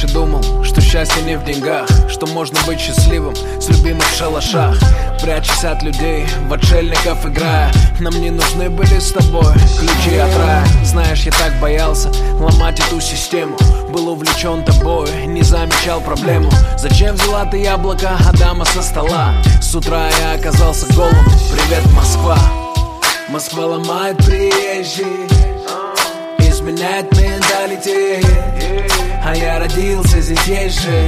раньше думал, что счастье не в деньгах, что можно быть счастливым с любимым в шалашах, прячась от людей, в отшельников играя. Нам не нужны были с тобой ключи от рая. Знаешь, я так боялся ломать эту систему, был увлечен тобой, не замечал проблему. Зачем взяла ты яблоко Адама со стола? С утра я оказался голым. Привет, Москва. Москва ломает приезжих, изменяет менталитет, а я родился здесь есть же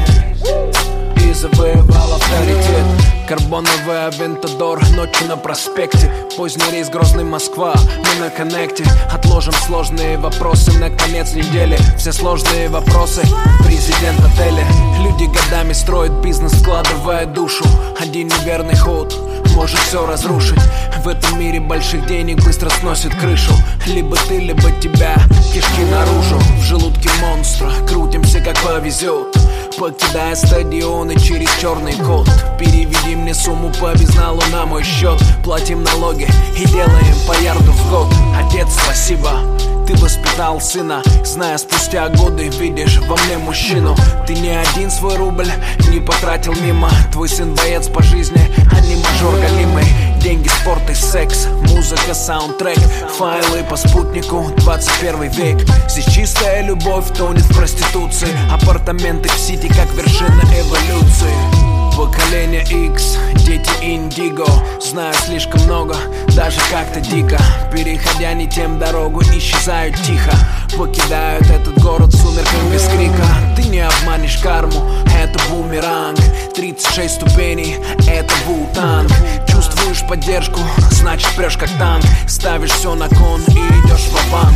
и завоевал авторитет. Карбоновый Авентадор, ночи на проспекте, поздний рейс Грозный, Москва, мы на коннекте. Отложим сложные вопросы на конец недели, все сложные вопросы президент отеля. Люди годами строят бизнес, вкладывая душу, один неверный ход может все разрушить. В этом мире больших денег быстро сносит крышу. Либо ты, либо тебя, кишки наружу. В желудке монстра, крутимся как повезет, покидая стадионы через черный код. Переведи мне сумму по безналу на мой счет, платим налоги и делаем по ярду в год. Отец, спасибо, ты воспитал сына, зная спустя годы, видишь во мне мужчину. Ты ни один свой рубль не потратил мимо, твой сын боец по жизни, а не мажор галимый. Деньги, спорт и секс, музыка, саундтрек, файлы по спутнику, 21 век. Здесь чистая любовь тонет в проституции, апартаменты в Сити как вершина эволюции. Поколение X, дети индиго, знаю слишком много, даже как-то дико. Переходя не тем дорогу, исчезают тихо, покидают этот город в сумерках без крика. Ты не обманешь карму, это бумеранг, 36 ступеней, это Ву-Танг. Чувствуешь поддержку, значит прешь как танк, ставишь все на кон и идешь ва-банк.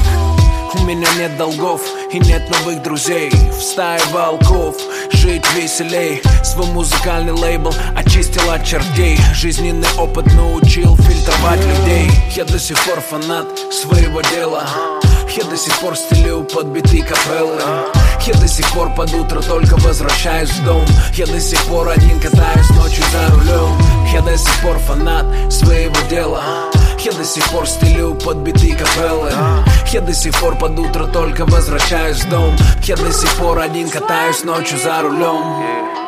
У меня нет долгов и нет новых друзей, в стае волков жить веселей. Свой музыкальный лейбл очистил от чертей, жизненный опыт научил фильтровать людей. Я до сих пор фанат своего дела, я до сих пор стелю под биты капеллы, я до сих пор под утро только возвращаюсь в дом, я до сих пор один катаюсь ночью за рулем. Я до сих пор фанат своего дела, я до сих пор стелю под биты капеллы, я до сих пор под утро только возвращаюсь в дом, я до сих пор один катаюсь ночью за рулем.